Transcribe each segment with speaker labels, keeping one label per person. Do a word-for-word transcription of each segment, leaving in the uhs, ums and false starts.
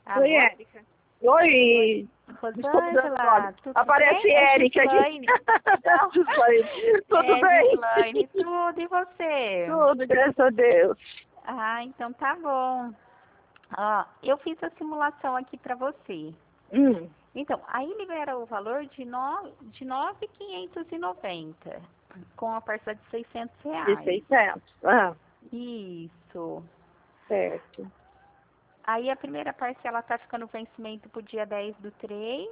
Speaker 1: Oi,
Speaker 2: Alô?
Speaker 1: Érica. Oi.
Speaker 2: Rosângela, tudo
Speaker 1: Aparece
Speaker 2: bem? É
Speaker 1: Érica aqui.
Speaker 2: Gislaine. Não.
Speaker 1: Gislaine. Tudo
Speaker 2: É,
Speaker 1: bem?
Speaker 2: Gislaine, tudo. E você?
Speaker 1: Tudo, graças a Deus.
Speaker 2: Ah, então tá bom. Ó, eu fiz a simulação aqui pra você.
Speaker 1: Hum,
Speaker 2: Então, aí libera o valor de no- de nove mil quinhentos e noventa, com a parcela de seiscentos
Speaker 1: de
Speaker 2: reais.
Speaker 1: seiscentos. Ah,
Speaker 2: Isso.
Speaker 1: certo.
Speaker 2: Aí a primeira parcela tá ficando vencimento pro dia dez do três.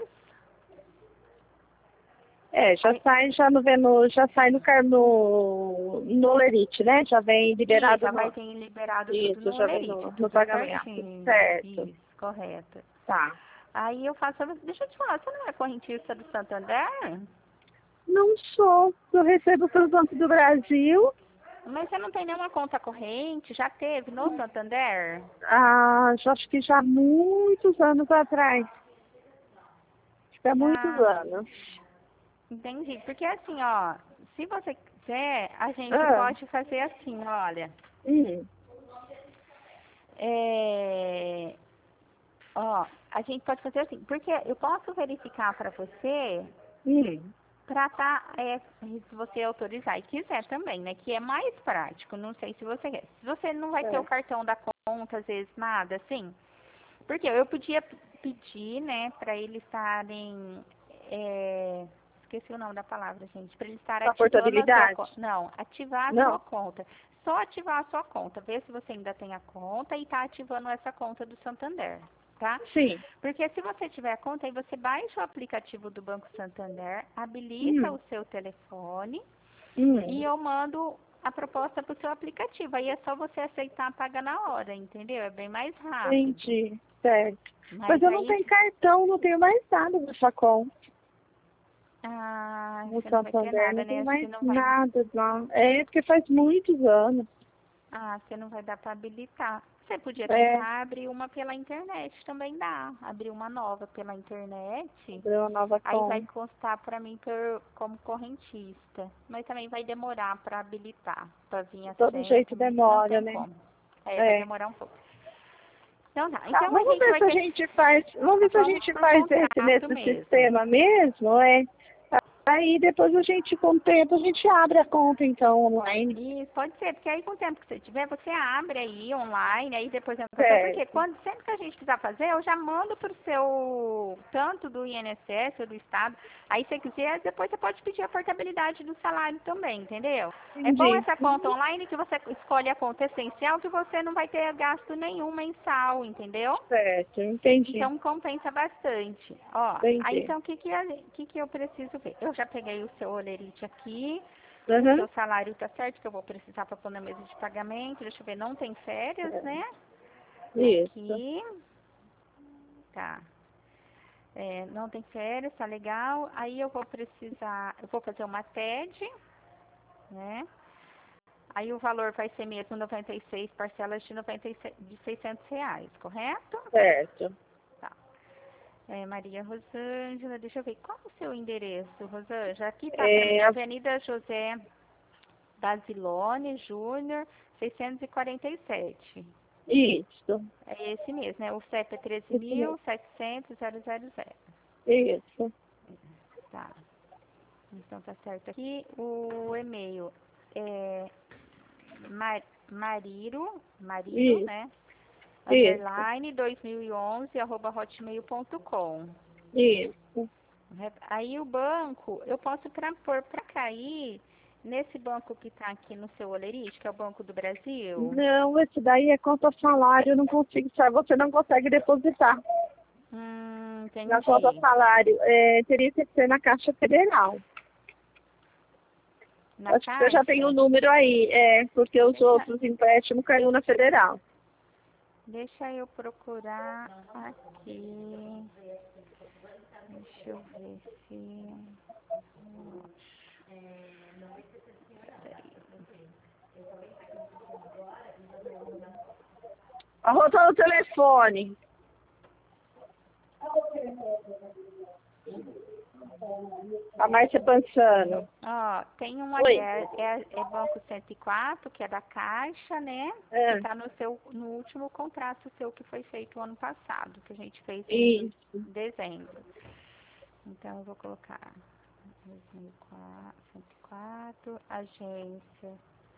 Speaker 1: É, já
Speaker 2: Aí,
Speaker 1: sai, já no, no já sai no, car- no, no Lerite, né? Já vem
Speaker 2: e
Speaker 1: liberado
Speaker 2: já vai
Speaker 1: no...
Speaker 2: vir liberado tudo
Speaker 1: Isso,
Speaker 2: no
Speaker 1: já vem
Speaker 2: Lerite,
Speaker 1: no, no
Speaker 2: tudo
Speaker 1: pagamento.
Speaker 2: certinho.
Speaker 1: Certo.
Speaker 2: Isso, correto.
Speaker 1: Tá.
Speaker 2: Aí eu faço, deixa eu te falar, você não é correntista do Santander?
Speaker 1: Não sou. Eu recebo pelo Banco do Brasil.
Speaker 2: Mas você não tem nenhuma conta corrente? Já teve no Santander?
Speaker 1: Ah, já acho que já há muitos anos atrás. Acho que há muitos
Speaker 2: Ah,
Speaker 1: anos.
Speaker 2: entendi. Porque assim, ó, se você quiser, a gente
Speaker 1: Ah,
Speaker 2: pode fazer assim, olha.
Speaker 1: hum,
Speaker 2: É, ó, a gente pode fazer assim, porque eu posso verificar para você
Speaker 1: hum,
Speaker 2: para tá, é, se você autorizar e quiser também, né? Que é mais prático. Não sei se você quer. Se você não vai ter o
Speaker 1: é.
Speaker 2: cartão da conta, às vezes nada, assim. Porque eu podia p- pedir, né, para eles estarem. É, esqueci o nome da palavra, gente. Para eles estarem
Speaker 1: A
Speaker 2: ativando a sua
Speaker 1: portabilidade?
Speaker 2: conta. Não, ativar a sua
Speaker 1: Não.
Speaker 2: conta. Só ativar a sua conta. Ver se você ainda tem a conta e está ativando essa conta do Santander. Tá?
Speaker 1: Sim.
Speaker 2: Porque se você tiver a conta, aí você baixa o aplicativo do Banco Santander, habilita
Speaker 1: Hum,
Speaker 2: o seu telefone
Speaker 1: hum,
Speaker 2: e eu mando a proposta para o seu aplicativo. Aí é só você aceitar, paga na hora, entendeu? É bem mais rápido.
Speaker 1: entendi. Certo. Mas
Speaker 2: Mas
Speaker 1: eu não
Speaker 2: aí,
Speaker 1: tenho cartão, não tenho mais nada nessa conta.
Speaker 2: ah,
Speaker 1: No
Speaker 2: você não vai ter
Speaker 1: Santander
Speaker 2: nada,
Speaker 1: não tem
Speaker 2: né? Acho que
Speaker 1: mais
Speaker 2: não vai.
Speaker 1: nada lá. É, porque faz muitos anos.
Speaker 2: Ah, você não vai dar para habilitar. Você podia
Speaker 1: É,
Speaker 2: tentar abrir uma pela internet, também dá. Abrir uma nova pela internet.
Speaker 1: abriu uma nova
Speaker 2: Aí vai
Speaker 1: conta.
Speaker 2: constar para mim por, como correntista. Mas também vai demorar para habilitar. Para vir
Speaker 1: De
Speaker 2: a
Speaker 1: todo
Speaker 2: senha
Speaker 1: jeito
Speaker 2: comigo, não
Speaker 1: demora,
Speaker 2: tem
Speaker 1: né?
Speaker 2: como. É, vai
Speaker 1: É.
Speaker 2: demorar um pouco. Então tá.
Speaker 1: Tá,
Speaker 2: Então a
Speaker 1: vamos
Speaker 2: gente
Speaker 1: ver
Speaker 2: vai
Speaker 1: se a
Speaker 2: ter que.
Speaker 1: gente faz, vamos ver se a
Speaker 2: Vamos
Speaker 1: gente
Speaker 2: por
Speaker 1: faz esse
Speaker 2: contrato
Speaker 1: nesse
Speaker 2: mesmo.
Speaker 1: sistema mesmo, é. Aí depois a gente, com o tempo, a gente abre a conta então online.
Speaker 2: Isso, pode ser, porque aí com o tempo que você tiver, você abre aí online, aí depois entra seu, porque
Speaker 1: Certo.
Speaker 2: quando, sempre que a gente precisar fazer, eu já mando pro seu, tanto do I N S S ou do Estado, aí se você quiser, depois você pode pedir a portabilidade do salário também, entendeu? É bom
Speaker 1: Entendi.
Speaker 2: essa conta online que você escolhe a conta essencial, que você não vai ter gasto nenhum mensal, entendeu?
Speaker 1: Certo, entendi.
Speaker 2: Então compensa bastante. Ó, aí
Speaker 1: Entendi.
Speaker 2: então o que que, a- que que eu preciso ver? Eu já peguei o seu olerite aqui, o
Speaker 1: Uhum.
Speaker 2: seu salário tá certo, que eu vou precisar para pôr na mesa de pagamento. Deixa eu ver, não tem férias, né?
Speaker 1: Isso.
Speaker 2: Aqui, tá. É, não tem férias, tá legal. Aí eu vou precisar, eu vou fazer uma T E D, né? Aí o valor vai ser mesmo noventa e seis parcelas de, noventa e seis, de seiscentos reais, correto?
Speaker 1: Certo.
Speaker 2: Tá. É, Maria Rosângela, deixa eu ver, qual é o seu endereço, Rosângela? Aqui tá para mim,
Speaker 1: É, a-
Speaker 2: Avenida José Basilone Júnior, seiscentos e quarenta e sete.
Speaker 1: isso.
Speaker 2: É esse mesmo, né? O C E P é treze
Speaker 1: Isso
Speaker 2: mil
Speaker 1: mesmo.
Speaker 2: setecentos zero zero zero.
Speaker 1: Isso.
Speaker 2: Tá. Então tá certo aqui. O e-mail é mar, mariro, mariro,
Speaker 1: Isso.
Speaker 2: né?
Speaker 1: Isso.
Speaker 2: Underline dois mil e onze arroba hotmail ponto com.
Speaker 1: Isso.
Speaker 2: Aí o banco, eu posso pra, pôr para cair nesse banco que está aqui no seu olerite, que é o Banco do Brasil.
Speaker 1: Não, esse daí é conta salário, eu não consigo, sabe? Você não consegue depositar
Speaker 2: Hum,
Speaker 1: na conta
Speaker 2: entendi.
Speaker 1: salário. É, teria que ser na Caixa Federal.
Speaker 2: Na
Speaker 1: Acho que você já tem o
Speaker 2: caixa?
Speaker 1: número aí, é, porque os
Speaker 2: Deixa,
Speaker 1: outros empréstimos caiu na Federal.
Speaker 2: deixa eu procurar aqui. Deixa eu ver se.
Speaker 1: Arrotou o telefone. A Márcia Pansano.
Speaker 2: Ó, tem um
Speaker 1: Oi.
Speaker 2: ali, é, é, é Banco cento e quatro, que é da Caixa, né?
Speaker 1: É.
Speaker 2: Que tá no seu, no último contrato seu que foi feito ano passado, que a gente fez
Speaker 1: Isso.
Speaker 2: em dezembro. Então, eu vou colocar dois mil e quatro, cento e quatro, agência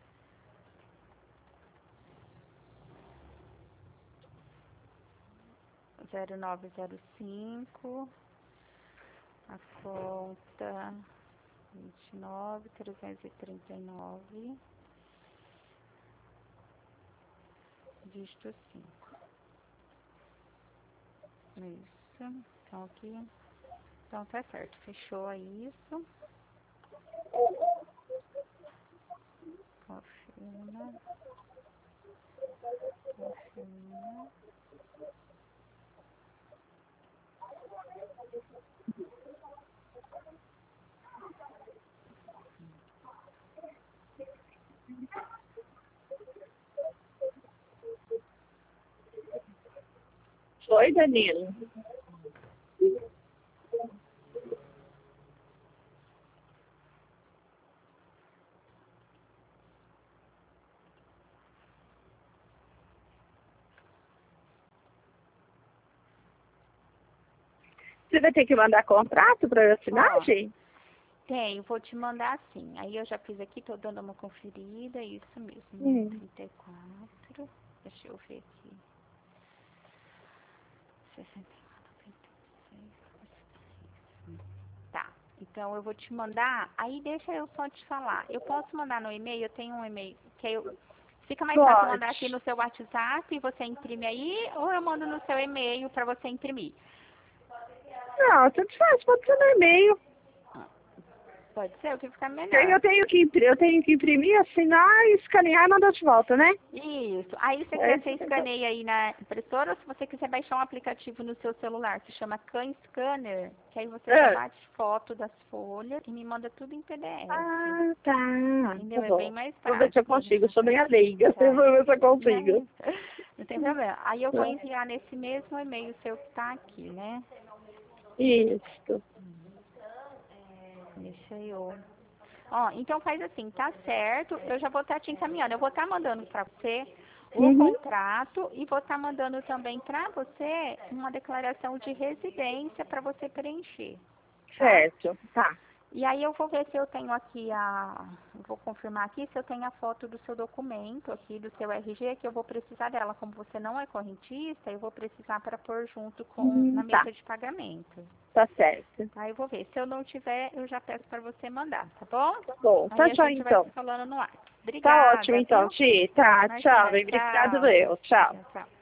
Speaker 2: zero nove zero cinco, a conta vinte e nove, trezentos e trinta e nove, dígito cinco. Isso. Então, aqui. Então, tá certo. Fechou aí isso. Confirma. Confirma.
Speaker 1: Foi, Danilo? Você vai ter que mandar contrato para eu assinar,
Speaker 2: Ó,
Speaker 1: gente?
Speaker 2: tem, vou te mandar assim. Aí eu já fiz aqui, tô dando uma conferida, isso mesmo.
Speaker 1: Hum.
Speaker 2: trinta e quatro. Deixa eu ver aqui. sessenta e quatro, noventa e seis. Tá. Então eu vou te mandar. Aí deixa eu só te falar. Eu posso mandar no e-mail, eu tenho um e-mail que eu. Fica mais fácil
Speaker 1: Pode.
Speaker 2: mandar aqui no seu WhatsApp e você imprime aí, ou eu mando no seu e-mail para você imprimir?
Speaker 1: Não, tanto faz, pode ser no e-mail.
Speaker 2: Pode ser, o que ficar
Speaker 1: Aí
Speaker 2: melhor.
Speaker 1: Eu tenho que imprimir, eu tenho que imprimir, assinar, escanear e mandar de volta, né?
Speaker 2: Isso. Aí, se você
Speaker 1: É
Speaker 2: quiser,
Speaker 1: isso
Speaker 2: você
Speaker 1: que eu-
Speaker 2: escaneia aí na impressora, ou se você quiser baixar um aplicativo no seu celular, que chama Can Scanner, que aí você só
Speaker 1: É.
Speaker 2: bate foto das folhas e me manda tudo em P D F.
Speaker 1: Ah, tá.
Speaker 2: Entendeu?
Speaker 1: Tá
Speaker 2: É bem
Speaker 1: bom.
Speaker 2: mais
Speaker 1: Vou ver se eu
Speaker 2: prático.
Speaker 1: consigo, eu sou bem leiga.
Speaker 2: Tá.
Speaker 1: Eu vou ver se eu
Speaker 2: Não,
Speaker 1: consigo.
Speaker 2: não tem problema. Aí eu vou enviar nesse mesmo e-mail seu que tá aqui, né?
Speaker 1: Isso.
Speaker 2: Deixa eu. Ó, então faz assim, tá certo, eu já vou estar te encaminhando. Eu vou estar mandando para você o
Speaker 1: Uhum.
Speaker 2: contrato e vou estar mandando também para você uma declaração de residência para você preencher, tá?
Speaker 1: Certo. Tá.
Speaker 2: E aí eu vou ver se eu tenho aqui a... Vou confirmar aqui se eu tenho a foto do seu documento aqui, do seu R G, que eu vou precisar dela. Como você não é correntista, eu vou precisar para pôr junto com
Speaker 1: Hum,
Speaker 2: na
Speaker 1: tá.
Speaker 2: mesa de pagamento.
Speaker 1: Tá certo.
Speaker 2: Tá, eu vou ver. Se eu não tiver, eu já peço para você mandar, tá bom?
Speaker 1: Tá bom.
Speaker 2: Aí
Speaker 1: Tá
Speaker 2: a
Speaker 1: tchau,
Speaker 2: gente vai
Speaker 1: então.
Speaker 2: se falando no ar.
Speaker 1: Tá ótimo,
Speaker 2: Obrigada,
Speaker 1: então,
Speaker 2: viu?
Speaker 1: Ti. Tá, tchau.
Speaker 2: Imagina,
Speaker 1: Bem, obrigado,
Speaker 2: tchau.
Speaker 1: eu. Tchau.
Speaker 2: Tchau, tchau.